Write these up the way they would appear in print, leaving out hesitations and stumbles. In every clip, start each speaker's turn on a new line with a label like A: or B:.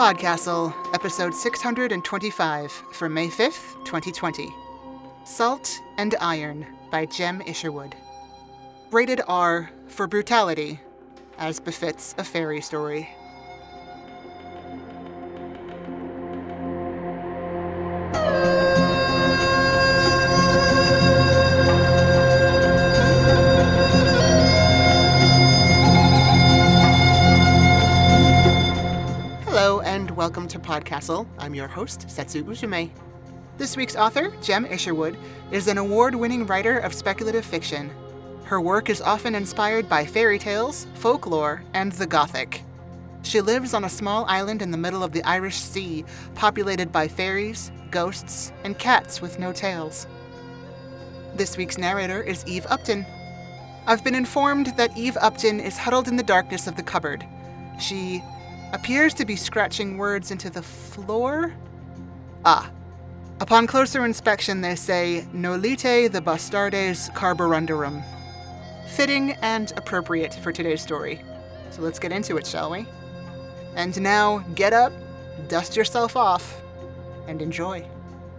A: Podcastle, episode 625 for May 5th, 2020. Salt and Iron by Jem Isherwood. Rated R for brutality, as befits a fairy story. Hello and welcome to Podcastle. I'm your host, Setsu Uzume. This week's author, Jem Isherwood, is an award-winning writer of speculative fiction. Her work is often inspired by fairy tales, folklore, and the Gothic. She lives on a small island in the middle of the Irish Sea, populated by fairies, ghosts, and cats with no tails. This week's narrator is Eve Upton. I've been informed that Eve Upton is huddled in the darkness of the cupboard. She appears to be scratching words into the floor? Upon closer inspection, they say, Nolite the bastardes carborundarum. Fitting and appropriate for today's story. So let's get into it, shall we? And now, get up, dust yourself off, and enjoy.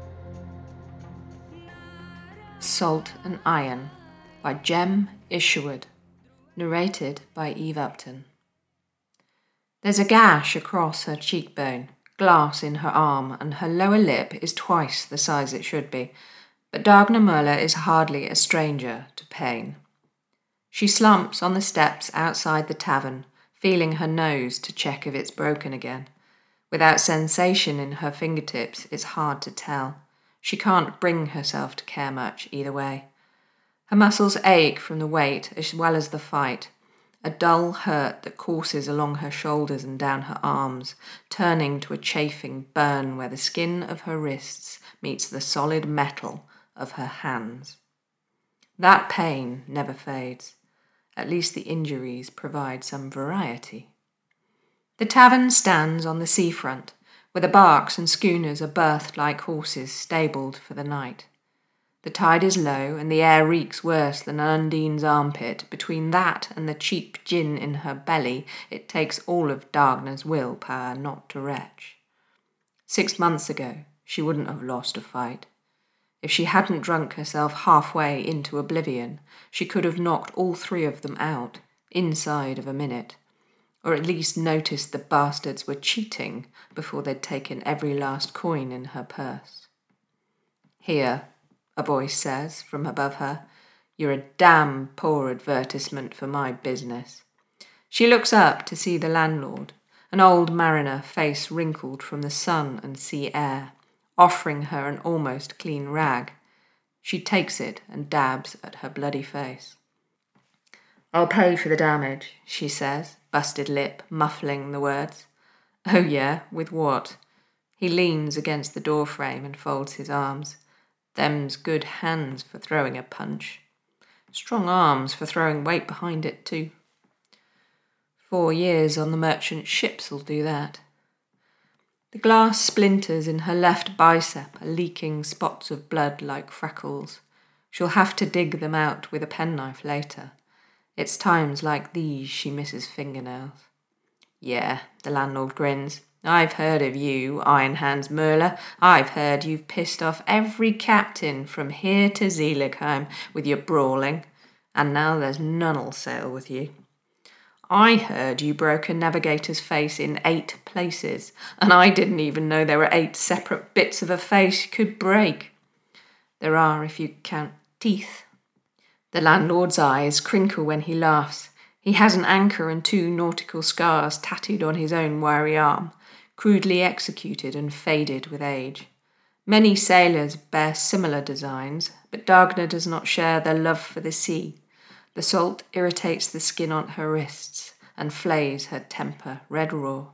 B: Salt and Iron by Jem Isherwood. Narrated by Eve Upton. There's a gash across her cheekbone, glass in her arm, and her lower lip is twice the size it should be, but Dagna Möller is hardly a stranger to pain. She slumps on the steps outside the tavern, feeling her nose to check if it's broken again. Without sensation in her fingertips, it's hard to tell. She can't bring herself to care much either way. Her muscles ache from the weight as well as the fight, a dull hurt that courses along her shoulders and down her arms, turning to a chafing burn where the skin of her wrists meets the solid metal of her hands. That pain never fades. At least the injuries provide some variety. The tavern stands on the seafront, where the barks and schooners are berthed like horses stabled for the night. The tide is low, and the air reeks worse than Undine's armpit. Between that and the cheap gin in her belly, it takes all of Dagna's willpower not to retch. 6 months ago, she wouldn't have lost a fight. If she hadn't drunk herself halfway into oblivion, she could have knocked all 3 of them out, inside of a minute, or at least noticed the bastards were cheating before they'd taken every last coin in her purse. Here, a voice says from above her, you're a damn poor advertisement for my business. She looks up to see the landlord, an old mariner, face wrinkled from the sun and sea air, offering her an almost clean rag. She takes it and dabs at her bloody face. I'll pay for the damage, she says, busted lip muffling the words. Oh yeah, with what? He leans against the doorframe and folds his arms. Them's good hands for throwing a punch. Strong arms for throwing weight behind it, too. 4 years on the merchant ships'll do that. The glass splinters in her left bicep are leaking spots of blood like freckles. She'll have to dig them out with a penknife later. It's times like these she misses fingernails. Yeah, the landlord grins. I've heard of you, Iron Hands Möller. I've heard you've pissed off every captain from here to Zeligheim with your brawling, and now there's none'll sail with you. I heard you broke a navigator's face in 8 places, and I didn't even know there were 8 separate bits of a face you could break. There are if you count teeth. The landlord's eyes crinkle when he laughs. He has an anchor and 2 nautical scars tattooed on his own wiry arm, crudely executed and faded with age. Many sailors bear similar designs, but Dagna does not share their love for the sea. The salt irritates the skin on her wrists and flays her temper red raw.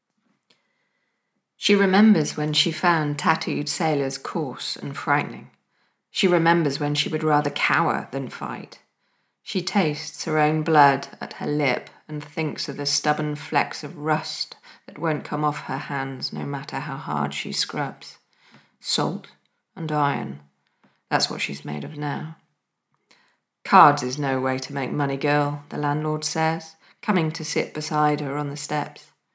B: She remembers when she found tattooed sailors coarse and frightening. She remembers when she would rather cower than fight. She tastes her own blood at her lip and thinks of the stubborn flecks of rust that won't come off her hands no matter how hard she scrubs. Salt and iron. That's what she's made of now. Cards is no way to make money, girl, the landlord says, coming to sit beside her on the steps.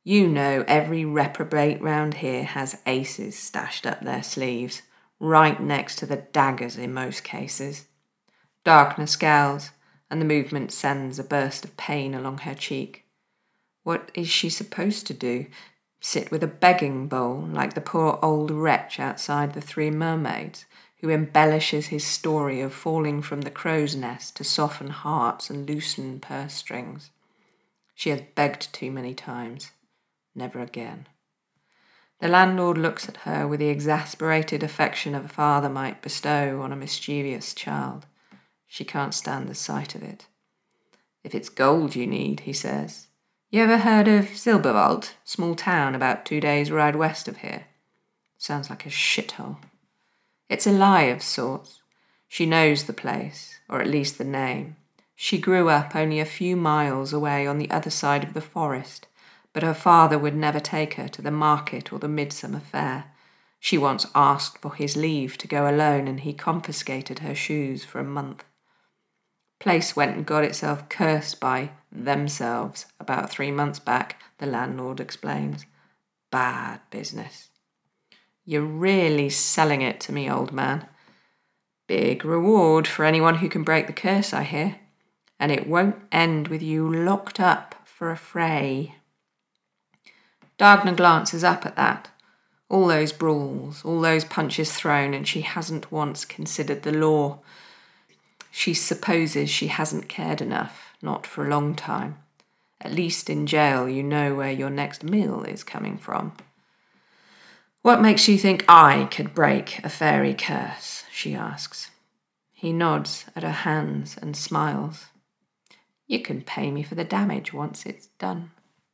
B: You know every reprobate round here has aces stashed up their sleeves, right next to the daggers in most cases. Darkness scowls, and the movement sends a burst of pain along her cheek. What is she supposed to do? Sit with a begging bowl like the poor old wretch outside the Three Mermaids, who embellishes his story of falling from the crow's nest to soften hearts and loosen purse strings? She has begged too many times. Never again. The landlord looks at her with the exasperated affection a father might bestow on a mischievous child. She can't stand the sight of it. If it's gold you need, he says. You ever heard of Silberwald, small town about 2 days' ride west of here? Sounds like a shithole. It's a lie of sorts. She knows the place, or at least the name. She grew up only a few miles away on the other side of the forest, but her father would never take her to the market or the midsummer fair. She once asked for his leave to go alone, and he confiscated her shoes for a month. Place went and got itself cursed by themselves about 3 months back, the landlord explains. Bad business. You're really selling it to me, old man. Big reward for anyone who can break the curse, I hear. And it won't end with you locked up for a fray. Dagna glances up at that. All those brawls, all those punches thrown, and she hasn't once considered the law. She supposes she hasn't cared enough, not for a long time. At least in jail you know where your next meal is coming from. What makes you think I could break a fairy curse? She asks. He nods at her hands and smiles. You can pay me for the damage once it's done.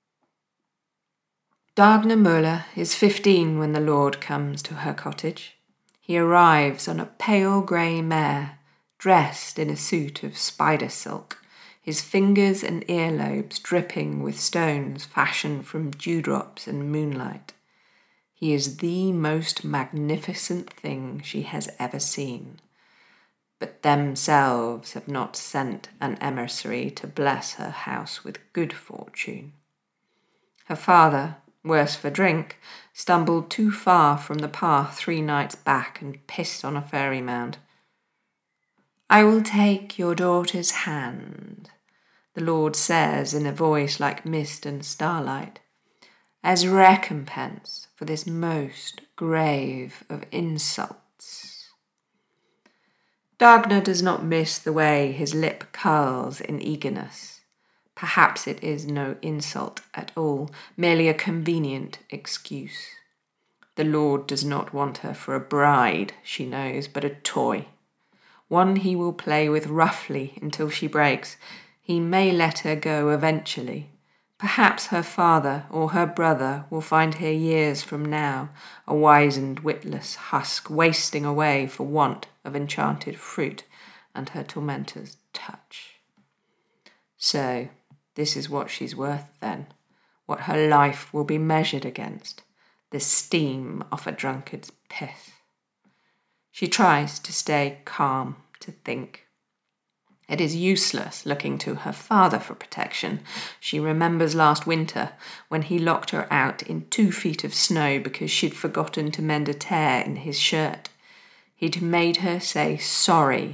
B: Dagna Möller is 15 when the Lord comes to her cottage. He arrives on a pale grey mare, dressed in a suit of spider silk, his fingers and earlobes dripping with stones fashioned from dewdrops and moonlight. He is the most magnificent thing she has ever seen. But themselves have not sent an emissary to bless her house with good fortune. Her father, worse for drink, stumbled too far from the path 3 nights back and pissed on a fairy mound. I will take your daughter's hand, the Lord says in a voice like mist and starlight, as recompense for this most grave of insults. Dagna does not miss the way his lip curls in eagerness. Perhaps it is no insult at all, merely a convenient excuse. The Lord does not want her for a bride, she knows, but a toy. One he will play with roughly until she breaks. He may let her go eventually. Perhaps her father or her brother will find her years from now, a wizened, witless husk wasting away for want of enchanted fruit and her tormentor's touch. So, this is what she's worth then, what her life will be measured against, the steam off a drunkard's pith. She tries to stay calm, to think. It is useless looking to her father for protection. She remembers last winter when he locked her out in 2 feet of snow because she'd forgotten to mend a tear in his shirt. He'd made her say sorry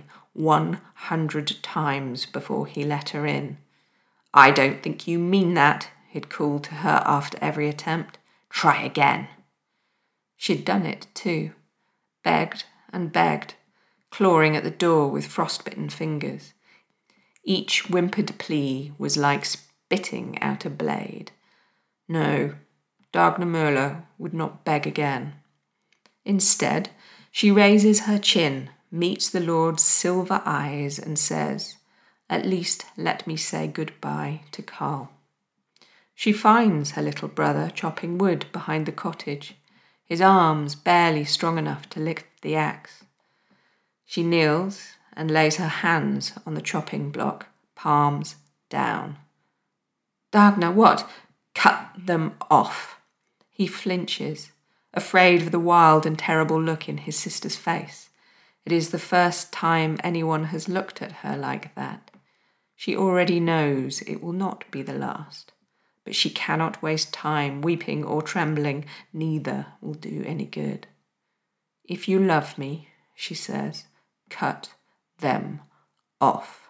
B: 100 times before he let her in. I don't think you mean that, he'd called to her after every attempt. Try again. She'd done it too. Begged and begged, clawing at the door with frostbitten fingers. Each whimpered plea was like spitting out a blade. No, Dagna Möller would not beg again. Instead, she raises her chin, meets the Lord's silver eyes, and says, At least let me say goodbye to Karl. She finds her little brother chopping wood behind the cottage, his arms barely strong enough to lift the axe. She kneels and lays her hands on the chopping block, palms down. Dagna, what? Cut them off. He flinches, afraid of the wild and terrible look in his sister's face. It is the first time anyone has looked at her like that. She already knows it will not be the last. but she cannot waste time weeping or trembling. Neither will do any good. If you love me, she says, cut them off.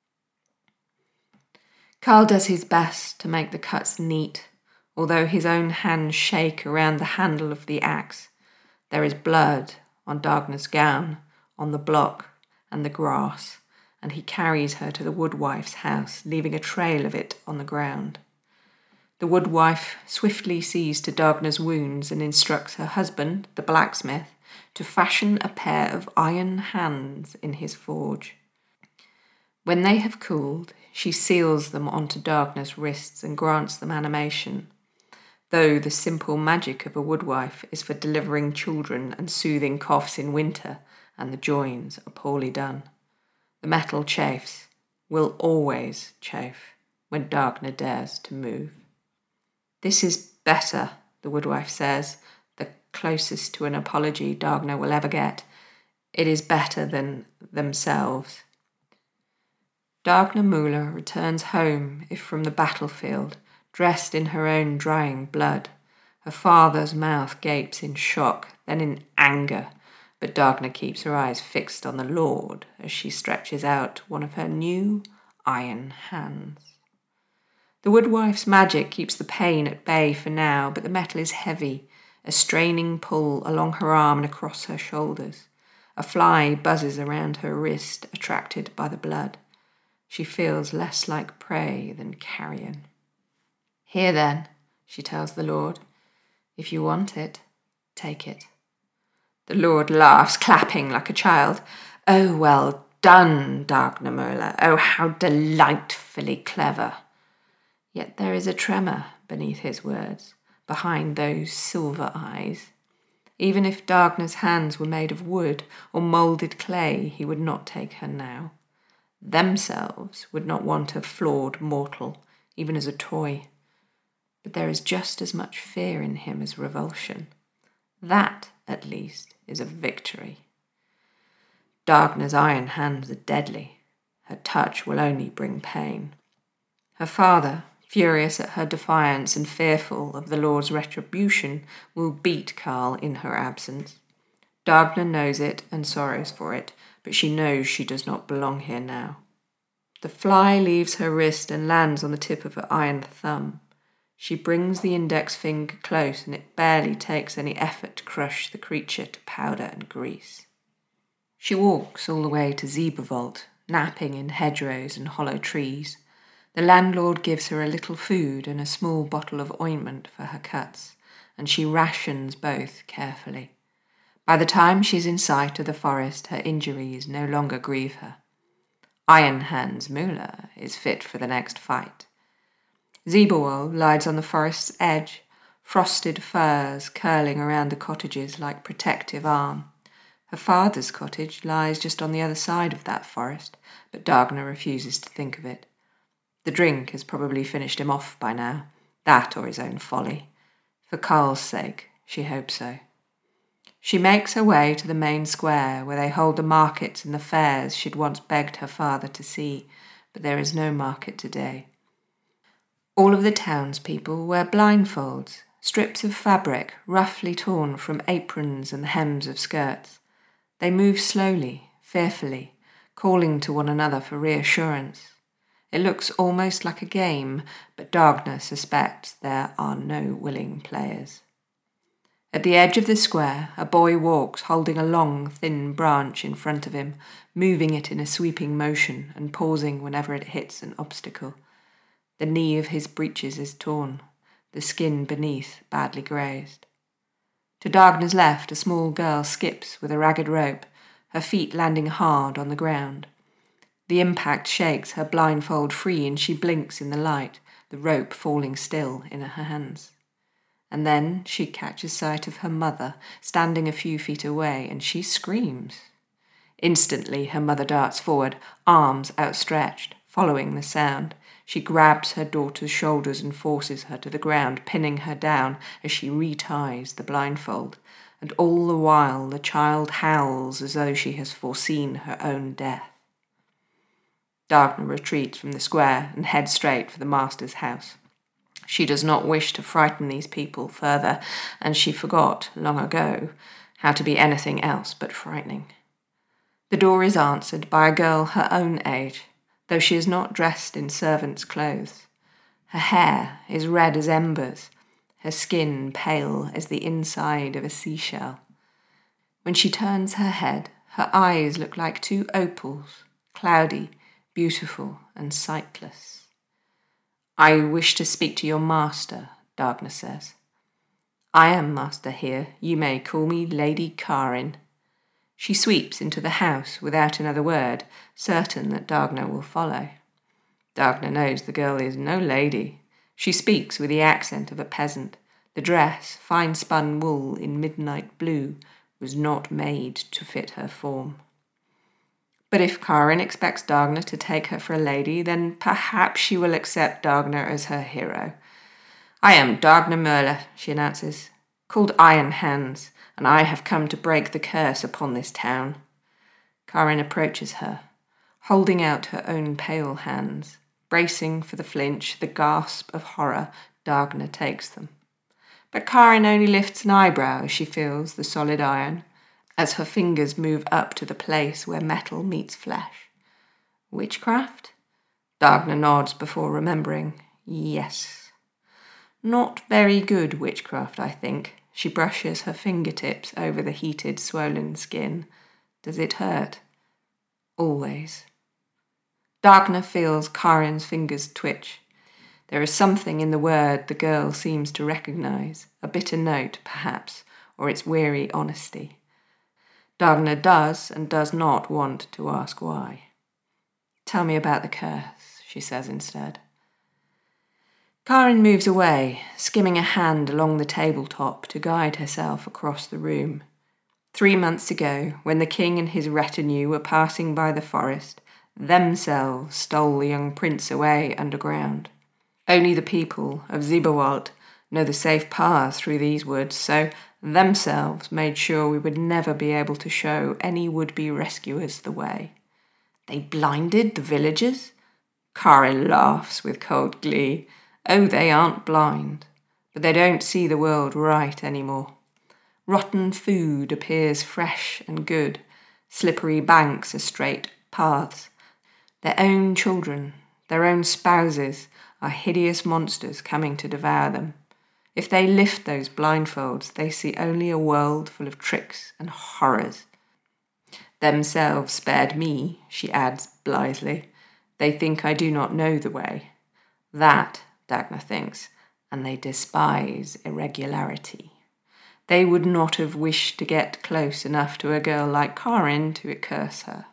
B: Carl does his best to make the cuts neat, although his own hands shake around the handle of the axe. There is blood on Dagner's gown, on the block and the grass, and he carries her to the woodwife's house, leaving a trail of it on the ground. The woodwife swiftly sees to Dagner's wounds and instructs her husband, the blacksmith, to fashion a pair of iron hands in his forge. When they have cooled, she seals them onto Dagner's wrists and grants them animation, though the simple magic of a woodwife is for delivering children and soothing coughs in winter, and the joins are poorly done. The metal chafes, will always chafe, when Dagner dares to move. This is better, the woodwife says, the closest to an apology Dagner will ever get. It is better than themselves. Dagner Müller returns home, if from the battlefield, dressed in her own drying blood. Her father's mouth gapes in shock, then in anger, but Dagner keeps her eyes fixed on the Lord as she stretches out one of her new iron hands. The woodwife's magic keeps the pain at bay for now, but the metal is heavy, a straining pull along her arm and across her shoulders. A fly buzzes around her wrist, attracted by the blood. She feels less like prey than carrion. Here then, she tells the Lord, if you want it, take it. The Lord laughs, clapping like a child. Oh, well done, Dagner Müller. Oh, how delightfully clever. Yet there is a tremor beneath his words, behind those silver eyes. Even if Dagner's hands were made of wood or moulded clay, he would not take her now. Themselves would not want a flawed mortal, even as a toy. But there is just as much fear in him as revulsion. That, at least, is a victory. Dagner's iron hands are deadly. Her touch will only bring pain. Her father, furious at her defiance and fearful of the Lord's retribution, will beat Carl in her absence. Dagner knows it and sorrows for it, but she knows she does not belong here now. The fly leaves her wrist and lands on the tip of her iron thumb. She brings the index finger close, and it barely takes any effort to crush the creature to powder and grease. She walks all the way to Zeberwald, napping in hedgerows and hollow trees. The landlord gives her a little food and a small bottle of ointment for her cuts, and she rations both carefully. By the time she's in sight of the forest, her injuries no longer grieve her. Iron Hans Müller is fit for the next fight. Zeberwald lies on the forest's edge, frosted firs curling around the cottages like protective arm. Her father's cottage lies just on the other side of that forest, but Dagner refuses to think of it. The drink has probably finished him off by now, that or his own folly. For Carl's sake, she hopes so. She makes her way to the main square, where they hold the markets and the fairs she'd once begged her father to see, but there is no market today. All of the townspeople wear blindfolds, strips of fabric roughly torn from aprons and the hems of skirts. They move slowly, fearfully, calling to one another for reassurance. It looks almost like a game, but Dagner suspects there are no willing players. At the edge of the square, a boy walks holding a long, thin branch in front of him, moving it in a sweeping motion and pausing whenever it hits an obstacle. The knee of his breeches is torn, the skin beneath badly grazed. To Dagner's left, a small girl skips with a ragged rope, her feet landing hard on the ground. The impact shakes her blindfold free, and she blinks in the light, the rope falling still in her hands. And then she catches sight of her mother, standing a few feet away, and she screams. Instantly, her mother darts forward, arms outstretched, following the sound. She grabs her daughter's shoulders and forces her to the ground, pinning her down as she reties the blindfold. And all the while the child howls as though she has foreseen her own death. Dagner retreats from the square and heads straight for the master's house. She does not wish to frighten these people further, and she forgot, long ago, how to be anything else but frightening. The door is answered by a girl her own age, though she is not dressed in servant's clothes. Her hair is red as embers, her skin pale as the inside of a seashell. When she turns her head, her eyes look like two opals, cloudy, beautiful, and sightless. "I wish to speak to your master," Dagna says. "I am master here. You may call me Lady Karin." She sweeps into the house without another word, certain that Dagna will follow. Dagna knows the girl is no lady. She speaks with the accent of a peasant. The dress, fine-spun wool in midnight blue, was not made to fit her form. But if Karin expects Dagna to take her for a lady, then perhaps she will accept Dagna as her hero. "I am Dagna Möller," she announces, "called Iron Hands, and I have come to break the curse upon this town." Karin approaches her, holding out her own pale hands. Bracing for the flinch, the gasp of horror, Dagna takes them. But Karin only lifts an eyebrow as she feels the solid iron, as her fingers move up to the place where metal meets flesh. Witchcraft? Dagna nods before remembering. Yes. Not very good witchcraft, I think. She brushes her fingertips over the heated, swollen skin. Does it hurt? Always. Dagna feels Karin's fingers twitch. There is something in the word the girl seems to recognize, a bitter note, perhaps, or its weary honesty. Dagna does and does not want to ask why. "Tell me about the curse," she says instead. Karin moves away, skimming a hand along the tabletop to guide herself across the room. 3 months ago, when the king and his retinue were passing by the forest, themselves stole the young prince away underground. Only the people of Zibberwald know the safe paths through these woods, so themselves made sure we would never be able to show any would-be rescuers the way. They blinded the villagers? Karin laughs with cold glee. Oh, they aren't blind, but they don't see the world right anymore. Rotten food appears fresh and good. Slippery banks are straight paths. Their own children, their own spouses, are hideous monsters coming to devour them. If they lift those blindfolds, they see only a world full of tricks and horrors. Themselves spared me, she adds blithely. They think I do not know the way. That, Dagna thinks, and they despise irregularity. They would not have wished to get close enough to a girl like Karin to curse her.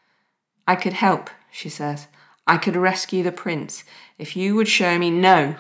B: "I could help," she says. "I could rescue the prince if you would show me—" No.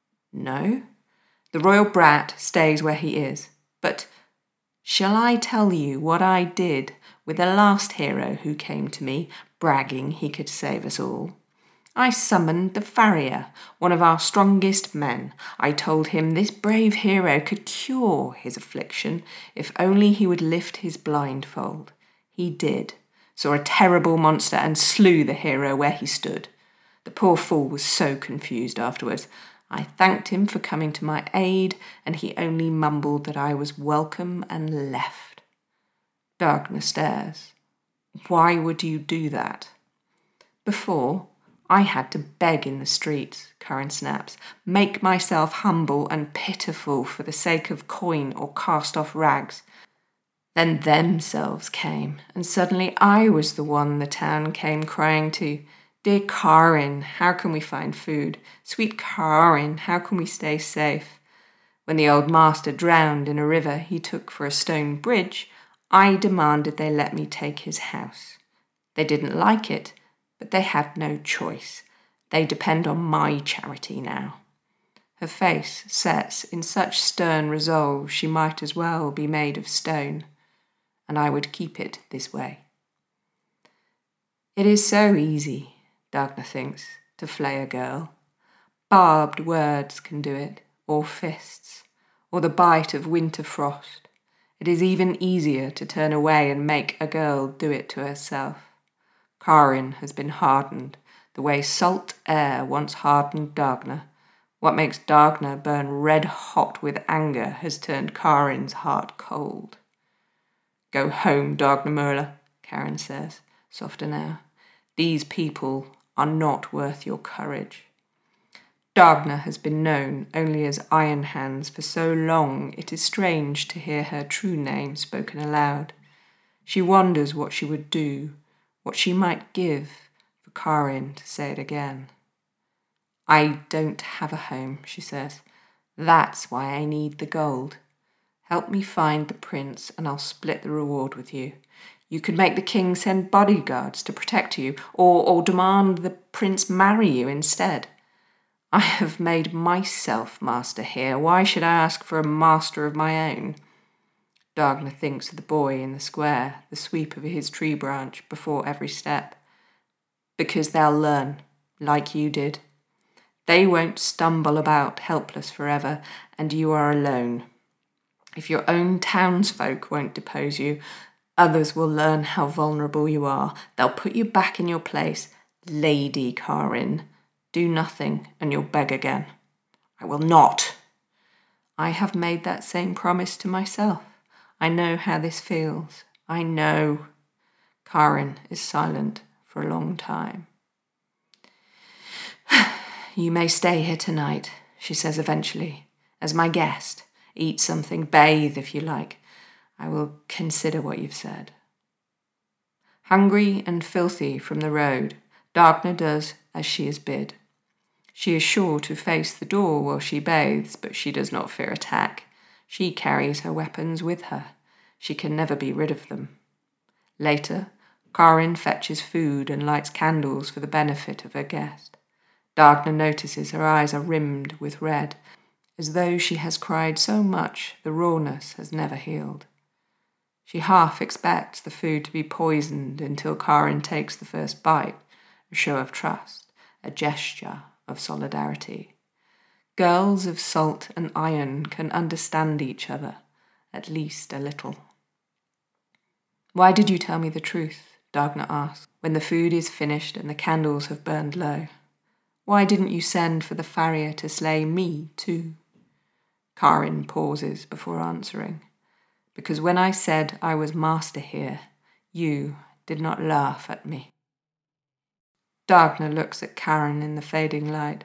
B: No? The royal brat stays where he is. But shall I tell you what I did with the last hero who came to me, bragging he could save us all? I summoned the farrier, one of our strongest men. I told him this brave hero could cure his affliction if only he would lift his blindfold. He did, saw a terrible monster and slew the hero where he stood. The poor fool was so confused afterwards. I thanked him for coming to my aid, and he only mumbled that I was welcome and left." Dagna stares. "Why would you do that?" "Before, I had to beg in the streets," Karin snaps, "make myself humble and pitiful for the sake of coin or cast-off rags. Then themselves came, and suddenly I was the one the town came crying to. 'Dear Karin, how can we find food? Sweet Karin, how can we stay safe?' When the old master drowned in a river he took for a stone bridge, I demanded they let me take his house. They didn't like it, but they had no choice. They depend on my charity now." Her face sets in such stern resolve she might as well be made of stone. "And I would keep it this way." It is so easy, Dagna thinks, to flay a girl. Barbed words can do it, or fists, or the bite of winter frost. It is even easier to turn away and make a girl do it to herself. Karin has been hardened, the way salt air once hardened Dagna, What makes Dagna burn red hot with anger has turned Karin's heart cold. Go home, Dagna Möller, Karin says, softer now. These people are not worth your courage. Dagna has been known only as Iron Hands for so long it is strange to hear her true name spoken aloud. She wonders what she would do, what she might give for Karin to say it again. I don't have a home, she says. That's why I need the gold. Help me find the prince and I'll split the reward with you. You could make the king send bodyguards to protect you, or demand the prince marry you instead. I have made myself master here. Why should I ask for a master of my own? Dagna thinks of the boy in the square, the sweep of his tree branch before every step. Because they'll learn, like you did. They won't stumble about helpless forever, and you are alone. If your own townsfolk won't depose you, others will learn how vulnerable you are. They'll put you back in your place. Lady Karin, do nothing and you'll beg again. I will not. I have made that same promise to myself. I know how this feels. I know. Karin is silent for a long time. You may stay here tonight, she says eventually, as my guest. Eat something, bathe if you like. I will consider what you've said. Hungry and filthy from the road, Dagna does as she is bid. She is sure to face the door while she bathes, but she does not fear attack. She carries her weapons with her. She can never be rid of them. Later, Karin fetches food and lights candles for the benefit of her guest. Dagna notices her eyes are rimmed with red, as though she has cried so much the rawness has never healed. She half expects the food to be poisoned until Karin takes the first bite, a show of trust, a gesture of solidarity. Girls of salt and iron can understand each other, at least a little. Why did you tell me the truth? Dagna asks, when the food is finished and the candles have burned low. Why didn't you send for the farrier to slay me too? Karin pauses before answering. Because when I said I was master here, you did not laugh at me. Dagna looks at Karin in the fading light.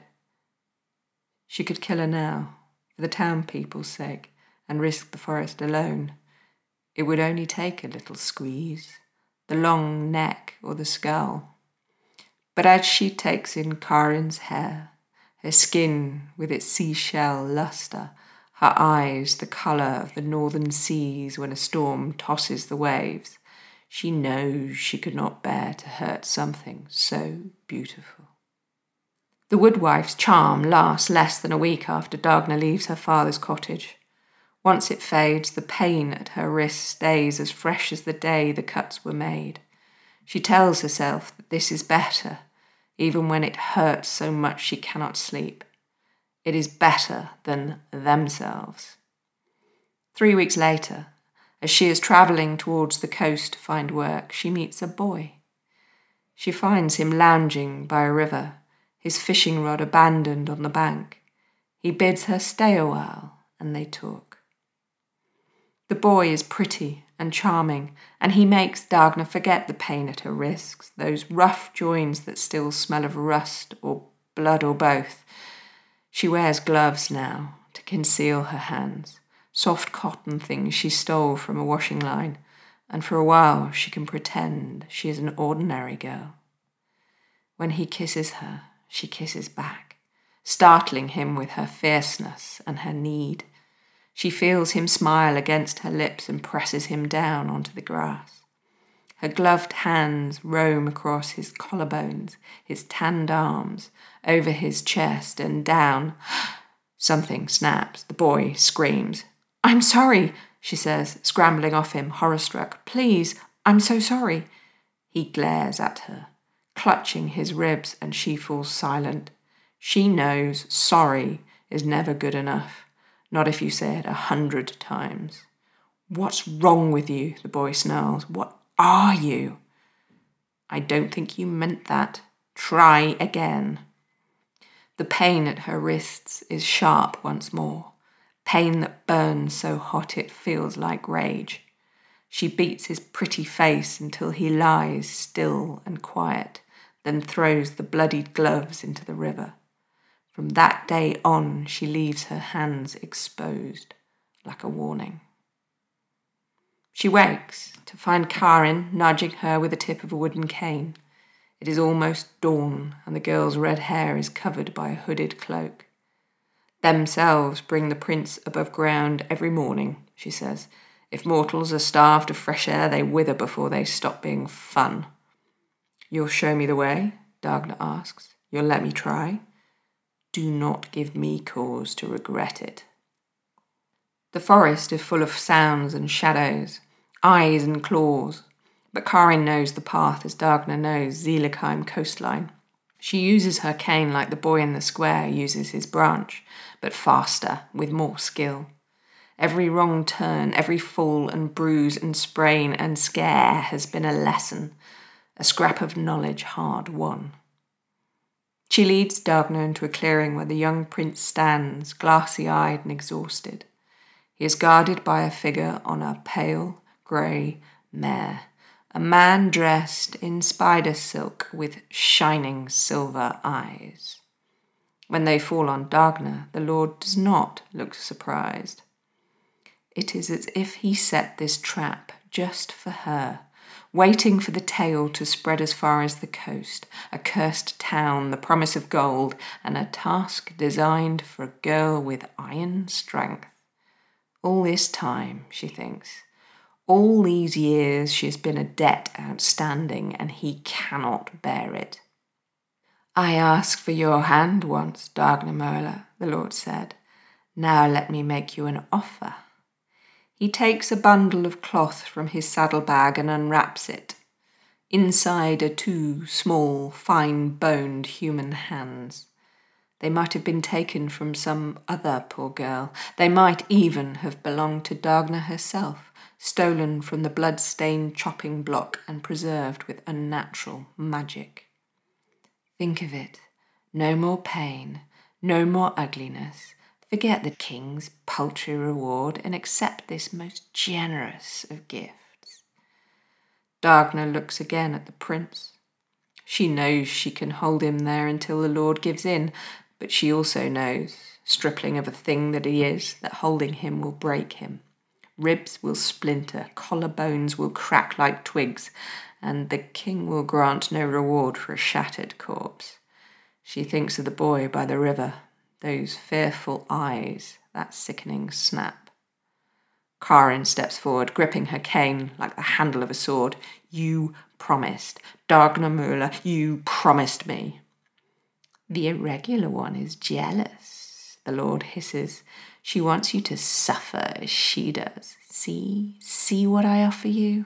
B: She could kill her now, for the town people's sake, and risk the forest alone. It would only take a little squeeze, the long neck or the skull. But as she takes in Karin's hair, her skin with its seashell lustre, her eyes the colour of the northern seas when a storm tosses the waves, she knows she could not bear to hurt something so beautiful. The woodwife's charm lasts less than a week after Dagna leaves her father's cottage. Once it fades, the pain at her wrist stays as fresh as the day the cuts were made. She tells herself that this is better, even when it hurts so much she cannot sleep. It is better than themselves. 3 weeks later, as she is travelling towards the coast to find work, she meets a boy. She finds him lounging by a river, his fishing rod abandoned on the bank. He bids her stay a while, and they talk. The boy is pretty and charming, and he makes Dagna forget the pain at her wrists, those rough joins that still smell of rust or blood or both. She wears gloves now to conceal her hands, soft cotton things she stole from a washing line, and for a while she can pretend she is an ordinary girl. When he kisses her, she kisses back, startling him with her fierceness and her need. She feels him smile against her lips and presses him down onto the grass. Her gloved hands roam across his collarbones, his tanned arms, over his chest and down. Something snaps. The boy screams. "I'm sorry," she says, scrambling off him, horror-struck. "Please, I'm so sorry." He glares at her, clutching his ribs, and she falls silent. She knows sorry is never good enough. Not if you say it 100 times. "What's wrong with you?" the boy snarls. "What are you?" "I don't think you meant that. Try again." The pain at her wrists is sharp once more, pain that burns so hot it feels like rage. She beats his pretty face until he lies still and quiet, then throws the bloodied gloves into the river. From that day on, she leaves her hands exposed, like a warning. She wakes to find Karin nudging her with the tip of a wooden cane. It is almost dawn, and the girl's red hair is covered by a hooded cloak. Themselves bring the prince above ground every morning, she says. If mortals are starved of fresh air, they wither before they stop being fun. You'll show me the way? Dagna asks. You'll let me try? Do not give me cause to regret it. The forest is full of sounds and shadows, eyes and claws, but Karin knows the path as Dagna knows Zieligheim coastline. She uses her cane like the boy in the square uses his branch, but faster, with more skill. Every wrong turn, every fall and bruise and sprain and scare has been a lesson, a scrap of knowledge hard won. She leads Dagna into a clearing where the young prince stands, glassy-eyed and exhausted. He is guarded by a figure on a pale, grey mare, a man dressed in spider silk with shining silver eyes. When they fall on Dagna, the Lord does not look surprised. It is as if he set this trap just for her, waiting for the tale to spread as far as the coast, a cursed town, the promise of gold, and a task designed for a girl with iron strength. All this time, she thinks, all these years she has been a debt outstanding, and he cannot bear it. I asked for your hand once, Dagna Möller, the Lord said. Now let me make you an offer. He takes a bundle of cloth from his saddlebag and unwraps it. Inside are 2 small, fine-boned human hands. They might have been taken from some other poor girl. They might even have belonged to Dagna herself, stolen from the blood-stained chopping block and preserved with unnatural magic. Think of it. No more pain, no more ugliness. Forget the king's paltry reward and accept this most generous of gifts. Dagna looks again at the prince. She knows she can hold him there until the Lord gives in, but she also knows, stripling of a thing that he is, that holding him will break him. Ribs will splinter, collarbones will crack like twigs, and the king will grant no reward for a shattered corpse. She thinks of the boy by the river, those fearful eyes, that sickening snap. Karin steps forward, gripping her cane like the handle of a sword. You promised, Dagna Möller, you promised me. The irregular one is jealous, the Lord hisses. She wants you to suffer as she does. See what I offer you?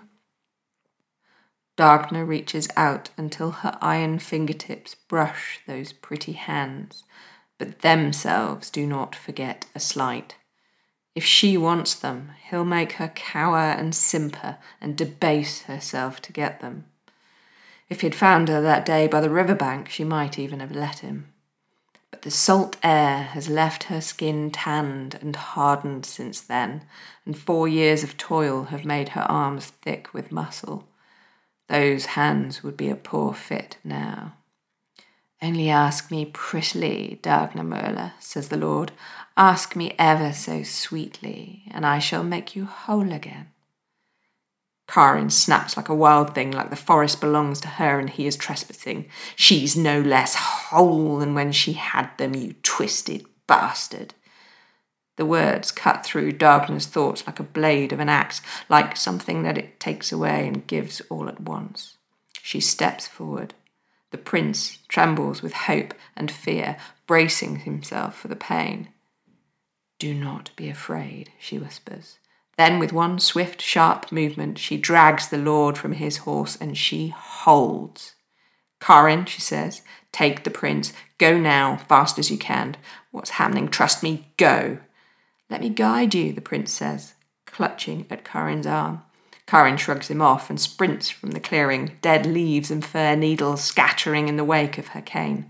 B: Dagna reaches out until her iron fingertips brush those pretty hands, but themselves do not forget a slight. If she wants them, he'll make her cower and simper and debase herself to get them. If he'd found her that day by the riverbank, she might even have let him. But the salt air has left her skin tanned and hardened since then, and 4 years of toil have made her arms thick with muscle. Those hands would be a poor fit now. Only ask me prettily, Dagna Möller, says the Lord. Ask me ever so sweetly, and I shall make you whole again. Karin snaps like a wild thing, like the forest belongs to her and he is trespassing. She's no less whole than when she had them, you twisted bastard. The words cut through Dagna's thoughts like a blade of an axe, like something that it takes away and gives all at once. She steps forward. The prince trembles with hope and fear, bracing himself for the pain. Do not be afraid, she whispers. Then, with one swift, sharp movement, she drags the Lord from his horse and she holds. Karin, she says, take the prince. Go now, fast as you can. What's happening? Trust me, go. Let me guide you, the prince says, clutching at Karin's arm. Karin shrugs him off and sprints from the clearing, dead leaves and fir needles scattering in the wake of her cane.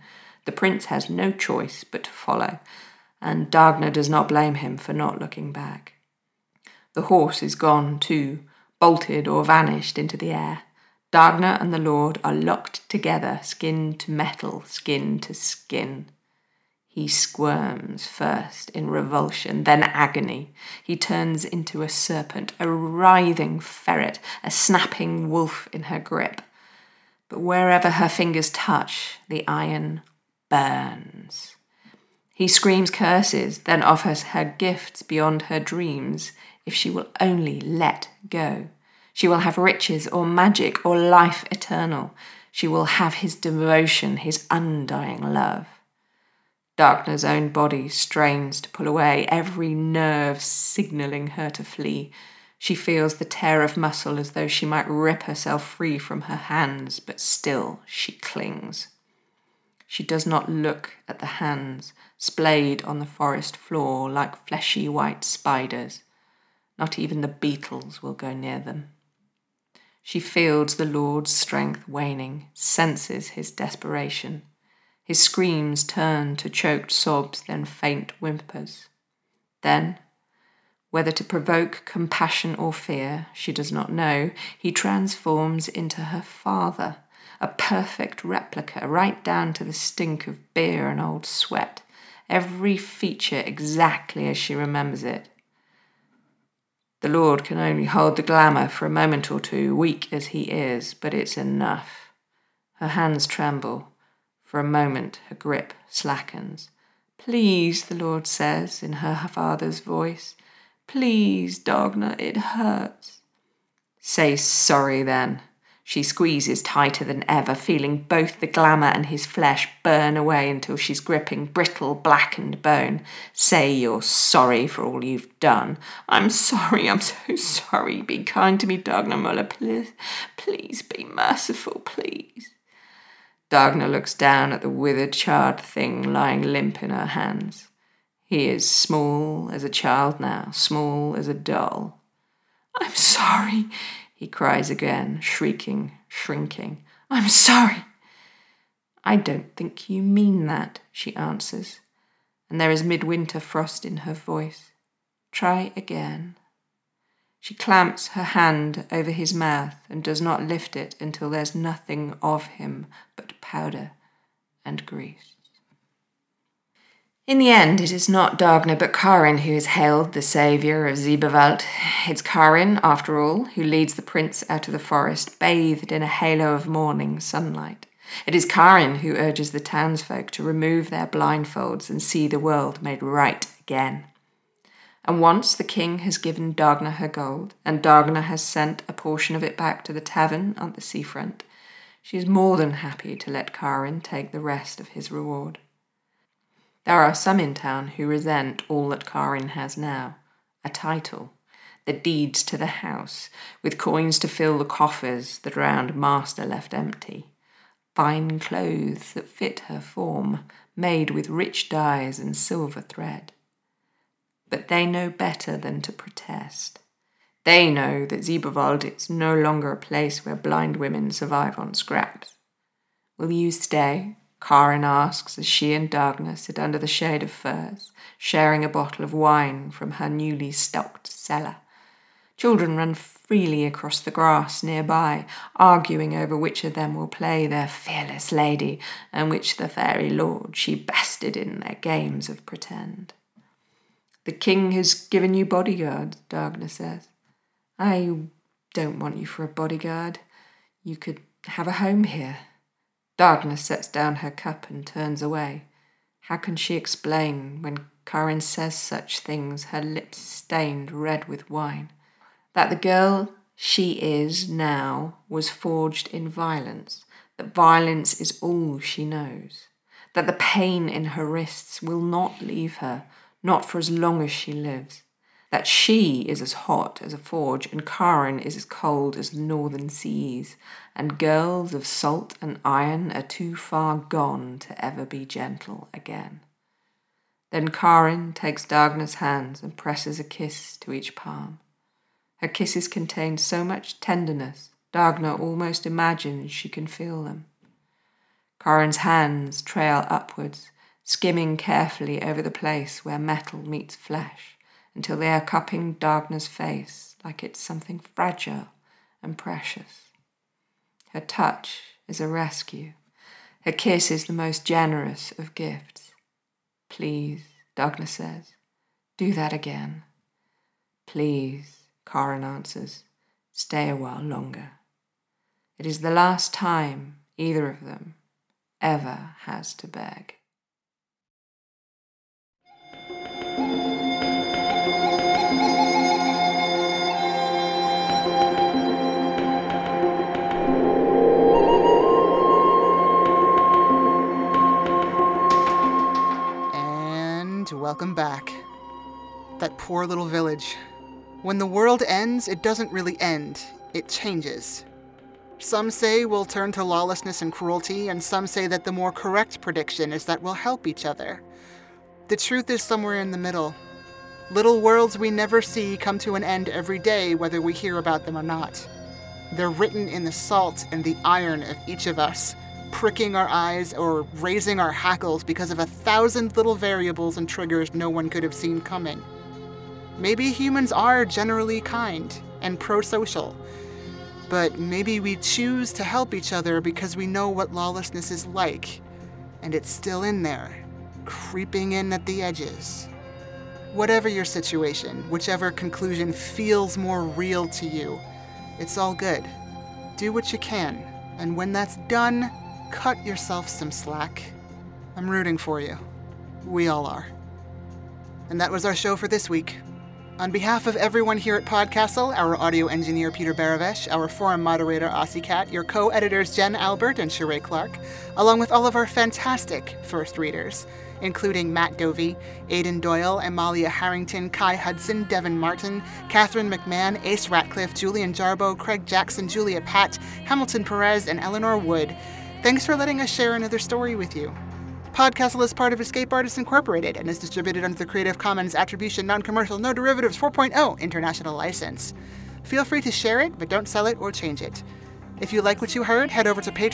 B: The prince has no choice but to follow, and Dagna does not blame him for not looking back. The horse is gone too, bolted or vanished into the air. Dagna and the Lord are locked together, skin to metal, skin to skin. He squirms first in revulsion, then agony. He turns into a serpent, a writhing ferret, a snapping wolf in her grip. But wherever her fingers touch, the iron burns. He screams curses, then offers her gifts beyond her dreams if she will only let go. She will have riches or magic or life eternal. She will have his devotion, his undying love. Dagna's own body strains to pull away, every nerve signalling her to flee. She feels the tear of muscle as though she might rip herself free from her hands, but still she clings. She does not look at the hands, splayed on the forest floor like fleshy white spiders. Not even the beetles will go near them. She feels the Lord's strength waning, senses his desperation. His screams turn to choked sobs, then faint whimpers. Then, whether to provoke compassion or fear, she does not know, he transforms into her father, a perfect replica, right down to the stink of beer and old sweat, every feature exactly as she remembers it. The Lord can only hold the glamour for a moment or two, weak as he is, but it's enough. Her hands tremble. For a moment, her grip slackens. "Please," the Lord says in her father's voice. "Please, Dagna, it hurts." "Say sorry, then." She squeezes tighter than ever, feeling both the glamour and his flesh burn away until she's gripping brittle, blackened bone. "Say you're sorry for all you've done." I'm so sorry. Be kind to me, Dagna Muller, please. Please be merciful, please." Dagna looks down at the withered, charred thing lying limp in her hands. He is small as a child now, small as a doll. "I'm sorry," he cries again, shrieking, shrinking. "I'm sorry." "I don't think you mean that," she answers, and there is midwinter frost in her voice. "Try again." She clamps her hand over his mouth and does not lift it until there's nothing of him but powder and grease. In the end, it is not Dagna but Karin who is hailed the saviour of Zeberwald. It's Karin, after all, who leads the prince out of the forest, bathed in a halo of morning sunlight. It is Karin who urges the townsfolk to remove their blindfolds and see the world made right again. And once the king has given Dagna her gold, and Dagna has sent a portion of it back to the tavern on the seafront, she is more than happy to let Karin take the rest of his reward. There are some in town who resent all that Karin has now, a title, the deeds to the house, with coins to fill the coffers the drowned master left empty, fine clothes that fit her form, made with rich dyes and silver thread. But they know better than to protest. They know that Zeberwald is no longer a place where blind women survive on scraps. "Will you stay?" Karin asks as she and Dagna sit under the shade of firs, sharing a bottle of wine from her newly stocked cellar. Children run freely across the grass nearby, arguing over which of them will play their fearless lady and which the fairy lord she bested in their games of pretend. "The king has given you bodyguards," Dagna says. "I don't want you for a bodyguard. You could have a home here." Dagna sets down her cup and turns away. How can she explain, when Karin says such things, her lips stained red with wine, that the girl she is now was forged in violence, that violence is all she knows, that the pain in her wrists will not leave her, not for as long as she lives, that she is as hot as a forge and Karin is as cold as the northern seas, and girls of salt and iron are too far gone to ever be gentle again. Then Karin takes Dagna's hands and presses a kiss to each palm. Her kisses contain so much tenderness, Dagna almost imagines she can feel them. Corin's hands trail upwards, skimming carefully over the place where metal meets flesh, until they are cupping Dagna's face like it's something fragile and precious. Her touch is a rescue. Her kiss is the most generous of gifts. Please, Dagna says, do that again. Please, Corin answers, stay a while longer. It is the last time either of them ever has to beg.
A: And welcome back. That poor little village. When the world ends, it doesn't really end. It changes. Some say we'll turn to lawlessness and cruelty, and some say that the more correct prediction is that we'll help each other. The truth is somewhere in the middle. Little worlds we never see come to an end every day, whether we hear about them or not. They're written in the salt and the iron of each of us, pricking our eyes or raising our hackles because of 1,000 little variables and triggers no one could have seen coming. Maybe humans are generally kind and pro-social, but maybe we choose to help each other because we know what lawlessness is like, and it's still in there, creeping in at the edges. Whatever your situation, whichever conclusion feels more real to you, it's all good. Do what you can, and when that's done, cut yourself some slack. I'm rooting for you. We all are. And that was our show for this week. On behalf of everyone here at Podcastle, our audio engineer Peter Baravesh, our forum moderator Aussie Cat, your co-editors Jen Albert and Sheree Clark, along with all of our fantastic first readers, including Matt Dovey, Aidan Doyle, Amalia Harrington, Kai Hudson, Devin Martin, Catherine McMahon, Ace Ratcliffe, Julian Jarbo, Craig Jackson, Julia Patt, Hamilton Perez, and Eleanor Wood. Thanks for letting us share another story with you. Podcastle is part of Escape Artists Incorporated and is distributed under the Creative Commons Attribution Non-Commercial No Derivatives 4.0 International License. Feel free to share it, but don't sell it or change it. If you like what you heard, head over to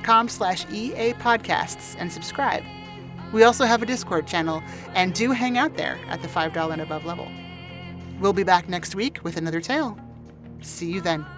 A: patreon.com/EAPodcasts and subscribe. We also have a Discord channel and do hang out there at the $5 and above level. We'll be back next week with another tale. See you then.